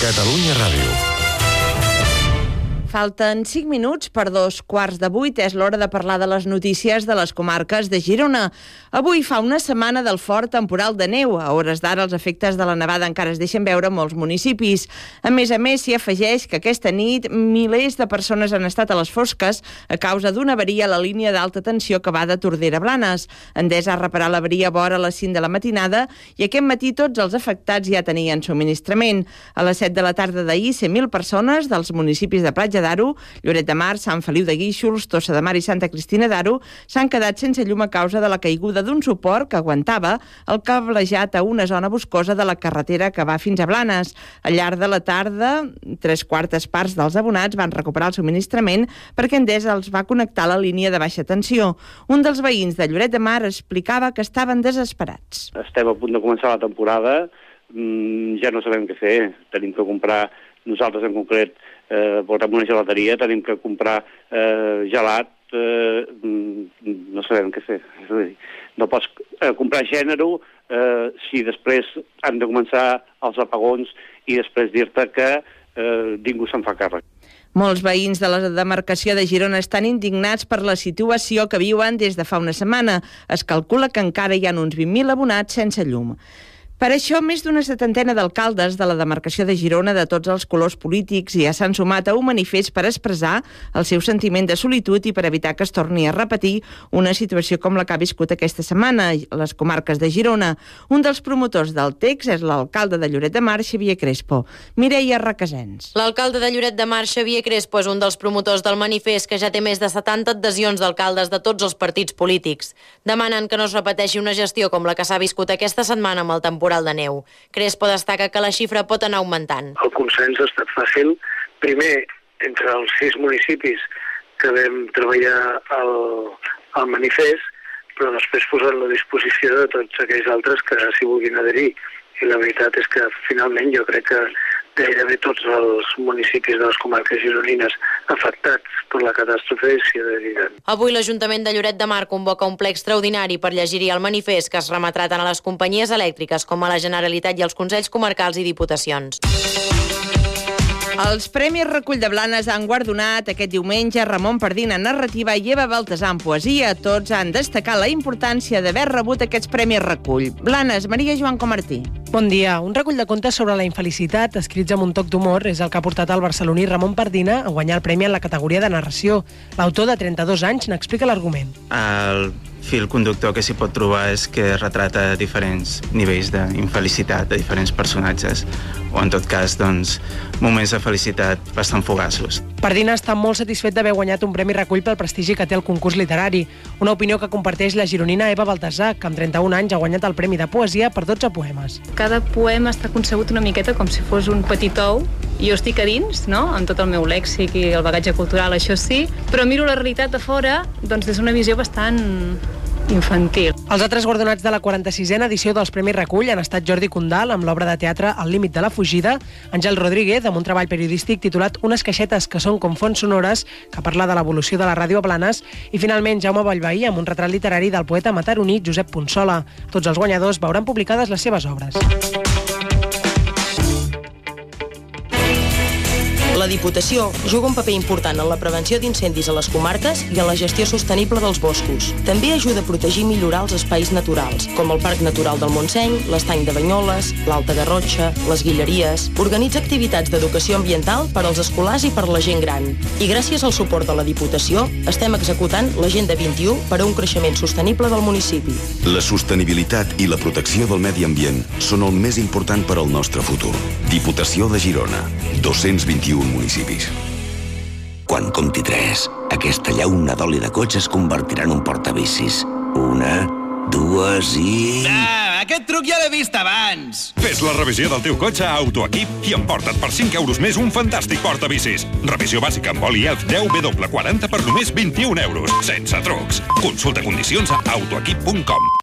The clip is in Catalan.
Catalunya Ràdio. Falten 5 minuts per 7:45. És l'hora de parlar de les notícies de les comarques de Girona. Avui fa una setmana del fort temporal de neu. A hores d'ara els efectes de la nevada encara es deixen veure a molts municipis. A més, s'hi afegeix que aquesta nit milers de persones han estat a les fosques a causa d'una avaria a la línia d'alta tensió que va de Tordera a Blanes. Endesa ha reparat l'avaria vora a les 5 de la matinada i aquest matí tots els afectats ja tenien subministrament. A les 7 de la tarda d'ahir, 100.000 persones dels municipis de Platja d'Aro, Lloret de Mar, Sant Feliu de Guíxols, Tossa de Mar i Santa Cristina d'Aro s'han quedat sense llum a causa de la caiguda d'un suport que aguantava el cablejat a una zona boscosa de la carretera que va fins a Blanes. Al llarg de la tarda, 3/4 parts dels abonats van recuperar el subministrament perquè Endesa els va connectar a la línia de baixa tensió. Un dels veïns de Lloret de Mar explicava que estaven desesperats. Estem a punt de començar la temporada, ja no sabem què fer. Tenim que comprar, nosaltres en concret, portem una gelateria, tenim que comprar gelat, no sabem què fer. No pots comprar gènere si després han de començar els apagons i després dir-te que ningú se'n fa càrrec. Molts veïns de la demarcació de Girona estan indignats per la situació que viuen des de fa una setmana. Es calcula que encara hi ha uns 20.000 abonats sense llum. Per això, més d'una setantena d'alcaldes de la demarcació de Girona de tots els colors polítics ja s'han sumat a un manifest per expressar el seu sentiment de solitud i per evitar que es torni a repetir una situació com la que ha viscut aquesta setmana a les comarques de Girona. Un dels promotors del text és l'alcalde de Lloret de Mar, Xavier Crespo. Mireia Requesens. L'alcalde de Lloret de Mar, Xavier Crespo, és un dels promotors del manifest que ja té més de 70 adhesions d'alcaldes de tots els partits polítics. Demanen que no es repeteixi una gestió com la que s'ha viscut aquesta setmana amb el temporal de neu. Crespo destaca que la xifra pot anar augmentant. El consens ha estat fàcil, primer entre els 6 municipis que vam treballar al manifest, però després posant a la disposició de tots aquells altres que s'hi vulguin adherir. I la veritat és que finalment jo crec que gairebé tots els municipis de les comarques gironines afectats per la catàstrofe s'hi adheriran. Avui l'Ajuntament de Lloret de Mar convoca un ple extraordinari per llegir-hi el manifest que es remetrà tant a les companyies elèctriques com a la Generalitat i als Consells Comarcals i Diputacions. Els Premis Recull de Blanes han guardonat aquest diumenge Ramon Pardina en narrativa i Eva Baltasar en poesia. Tots han destacat la importància d'haver rebut aquests Premis Recull. Blanes, Maria Joan Comartí. Bon dia. Un recull de contes sobre la infelicitat, escrits amb un toc d'humor, és el que ha portat el barceloní Ramon Pardina a guanyar el premi en la categoria de narració. L'autor, de 32 anys, n'explica l'argument. El fil conductor que s'hi pot trobar és que retrata diferents nivells d'infelicitat de diferents personatges, o en tot cas, doncs, moments de felicitat bastant fugaços. Pardina està molt satisfet d'haver guanyat un premi recull pel prestigi que té el concurs literari, una opinió que comparteix la gironina Eva Baltasar, que amb 31 anys ha guanyat el premi de poesia per 12 poemes. Cada poema està concebut una miqueta com si fos un petit ou. Jo estic a dins, no?, amb tot el meu lèxic i el bagatge cultural, això sí, però miro la realitat de fora doncs, des d'una visió bastant infantil. Els altres guardonats de la 46a edició dels Premis Recull han estat Jordi Condal, amb l'obra de teatre El límit de la fugida, Àngel Rodríguez, amb un treball periodístic titulat Unes caixetes que són com fonts sonores, que parla de l'evolució de la ràdio a Blanes, i finalment Jaume Ballvehí, amb un retrat literari del poeta mataroní Josep Punsola. Tots els guanyadors veuran publicades les seves obres. La Diputació juga un paper important en la prevenció d'incendis a les comarques i en la gestió sostenible dels boscos. També ajuda a protegir i millorar els espais naturals, com el Parc Natural del Montseny, l'Estany de Banyoles, l'Alta Garrotxa, les Guilleries. Organitza activitats d'educació ambiental per als escolars i per la gent gran. I gràcies al suport de la Diputació, estem executant l'Agenda 21 per a un creixement sostenible del municipi. La sostenibilitat i la protecció del medi ambient són el més important per al nostre futur. Diputació de Girona, 221 municipis. Quan compti 3, aquesta llauna d'oli de cotxe es convertirà en un portabicis. 1, 2 i... Aquest truc ja l'he vist abans! Fes la revisió del teu cotxe a AutoEquip i emporta't per 5 euros més un fantàstic portabicis. Revisió bàsica amb oli ELF 10W40 per només 21 euros, sense trucs. Consulta condicions a autoequip.com.